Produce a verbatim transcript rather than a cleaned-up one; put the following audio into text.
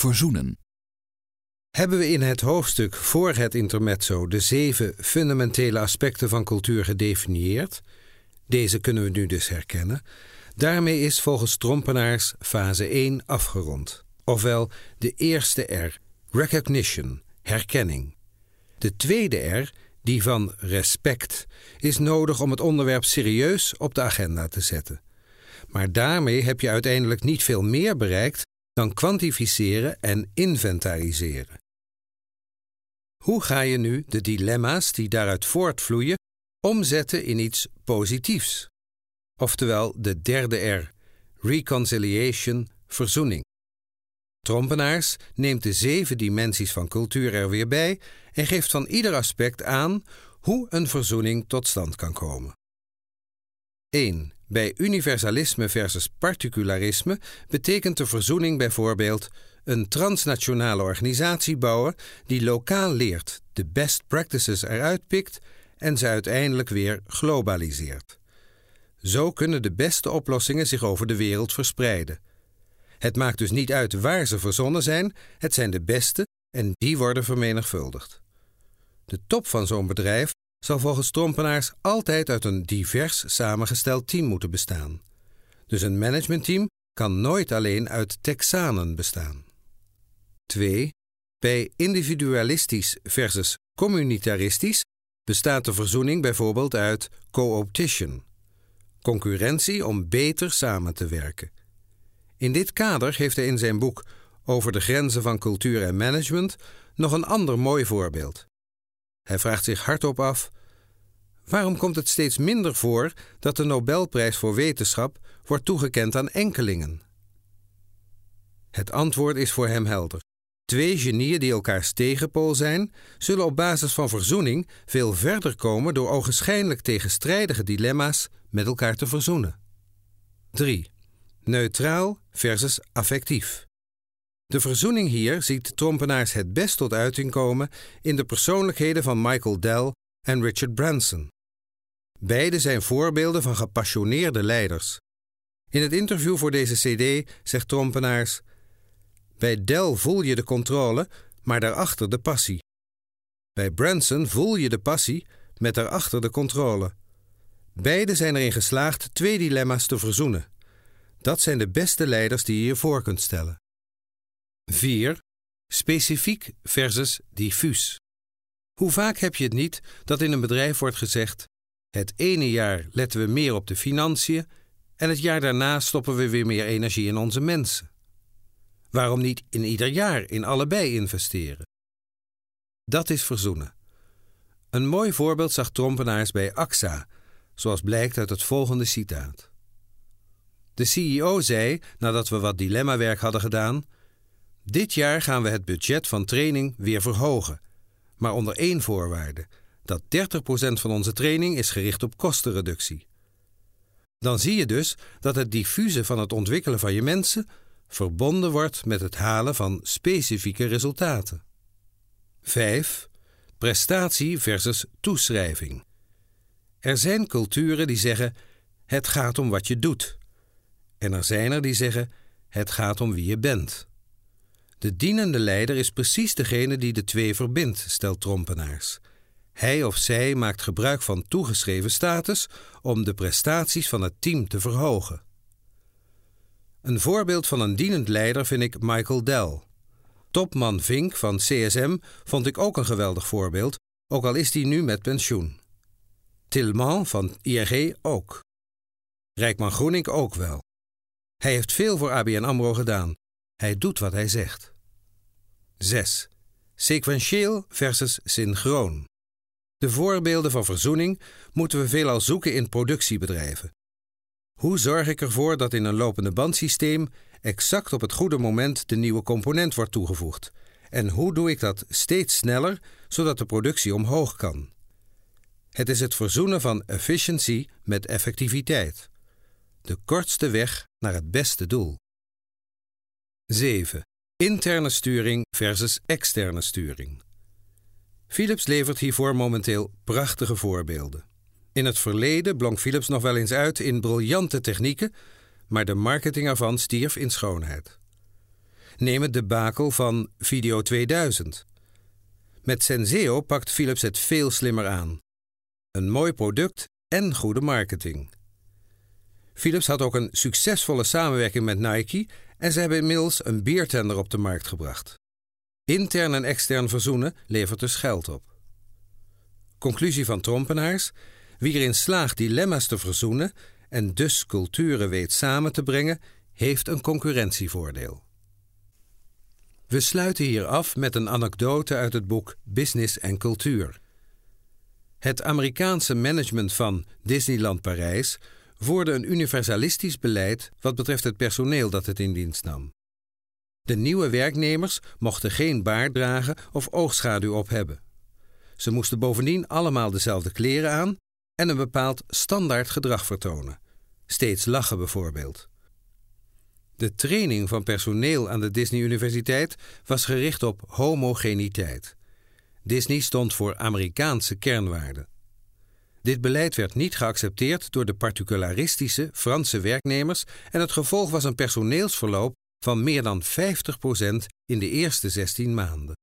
verzoenen. Hebben we in het hoofdstuk voor het intermezzo de zeven fundamentele aspecten van cultuur gedefinieerd? Deze kunnen we nu dus herkennen. Daarmee is volgens Trompenaars fase één afgerond. Ofwel de eerste R, recognition, herkenning. De tweede R, die van respect, is nodig om het onderwerp serieus op de agenda te zetten. Maar daarmee heb je uiteindelijk niet veel meer bereikt dan kwantificeren en inventariseren. Hoe ga je nu de dilemma's die daaruit voortvloeien omzetten in iets positiefs? Oftewel de derde R, reconciliation, verzoening. Trompenaars neemt de zeven dimensies van cultuur er weer bij en geeft van ieder aspect aan hoe een verzoening tot stand kan komen. één. Bij universalisme versus particularisme betekent de verzoening bijvoorbeeld een transnationale organisatie bouwen die lokaal leert, de best practices eruit pikt en ze uiteindelijk weer globaliseert. Zo kunnen de beste oplossingen zich over de wereld verspreiden. Het maakt dus niet uit waar ze verzonnen zijn, het zijn de beste en die worden vermenigvuldigd. De top van zo'n bedrijf zal volgens Trompenaars altijd uit een divers samengesteld team moeten bestaan. Dus een managementteam kan nooit alleen uit Texanen bestaan. twee. Bij individualistisch versus communitaristisch bestaat de verzoening bijvoorbeeld uit co-opetition, concurrentie om beter samen te werken. In dit kader geeft hij in zijn boek Over de grenzen van cultuur en management nog een ander mooi voorbeeld. Hij vraagt zich hardop af: waarom komt het steeds minder voor dat de Nobelprijs voor wetenschap wordt toegekend aan enkelingen? Het antwoord is voor hem helder. Twee genieën die elkaars tegenpool zijn, zullen op basis van verzoening veel verder komen door ogenschijnlijk tegenstrijdige dilemma's met elkaar te verzoenen. drie. Neutraal versus affectief. De verzoening hier ziet Trompenaars het best tot uiting komen in de persoonlijkheden van Michael Dell en Richard Branson. Beide zijn voorbeelden van gepassioneerde leiders. In het interview voor deze cd zegt Trompenaars: bij Dell voel je de controle, maar daarachter de passie. Bij Branson voel je de passie, met daarachter de controle. Beide zijn erin geslaagd twee dilemma's te verzoenen. Dat zijn de beste leiders die je je voor kunt stellen. vier. Specifiek versus diffuus. Hoe vaak heb je het niet dat in een bedrijf wordt gezegd: het ene jaar letten we meer op de financiën en het jaar daarna stoppen we weer meer energie in onze mensen. Waarom niet in ieder jaar in allebei investeren? Dat is verzoenen. Een mooi voorbeeld zag Trompenaars bij A X A, zoals blijkt uit het volgende citaat. De C E O zei, nadat we wat dilemmawerk hadden gedaan: dit jaar gaan we het budget van training weer verhogen, maar onder één voorwaarde: dat dertig procent van onze training is gericht op kostenreductie. Dan zie je dus dat het diffuse van het ontwikkelen van je mensen verbonden wordt met het halen van specifieke resultaten. vijf. Prestatie versus toeschrijving. Er zijn culturen die zeggen: het gaat om wat je doet. En er zijn er die zeggen: het gaat om wie je bent. De dienende leider is precies degene die de twee verbindt, stelt Trompenaars. Hij of zij maakt gebruik van toegeschreven status om de prestaties van het team te verhogen. Een voorbeeld van een dienend leider vind ik Michael Dell. Topman Vink van C S M vond ik ook een geweldig voorbeeld, ook al is die nu met pensioen. Tilman van I N G ook. Rijkman Groening ook wel. Hij heeft veel voor A B N AMRO gedaan. Hij doet wat hij zegt. zes. Sequentieel versus synchroon. De voorbeelden van verzoening moeten we veelal zoeken in productiebedrijven. Hoe zorg ik ervoor dat in een lopende bandsysteem exact op het goede moment de nieuwe component wordt toegevoegd? En hoe doe ik dat steeds sneller, zodat de productie omhoog kan? Het is het verzoenen van efficiëntie met effectiviteit. De kortste weg naar het beste doel. zeven. Interne sturing versus externe sturing. Philips levert hiervoor momenteel prachtige voorbeelden. In het verleden blonk Philips nog wel eens uit in briljante technieken, maar de marketing ervan stierf in schoonheid. Neem het debakel van Video tweeduizend. Met Senseo pakt Philips het veel slimmer aan. Een mooi product en goede marketing. Philips had ook een succesvolle samenwerking met Nike en ze hebben inmiddels een biertender op de markt gebracht. Intern en extern verzoenen levert dus geld op. Conclusie van Trompenaars: wie erin slaagt dilemma's te verzoenen en dus culturen weet samen te brengen, heeft een concurrentievoordeel. We sluiten hier af met een anekdote uit het boek Business en Cultuur. Het Amerikaanse management van Disneyland Parijs voerde een universalistisch beleid wat betreft het personeel dat het in dienst nam. De nieuwe werknemers mochten geen baard dragen of oogschaduw op hebben. Ze moesten bovendien allemaal dezelfde kleren aan en een bepaald standaard gedrag vertonen. Steeds lachen bijvoorbeeld. De training van personeel aan de Disney Universiteit was gericht op homogeniteit. Disney stond voor Amerikaanse kernwaarden. Dit beleid werd niet geaccepteerd door de particularistische Franse werknemers en het gevolg was een personeelsverloop van meer dan vijftig procent in de eerste zestien maanden.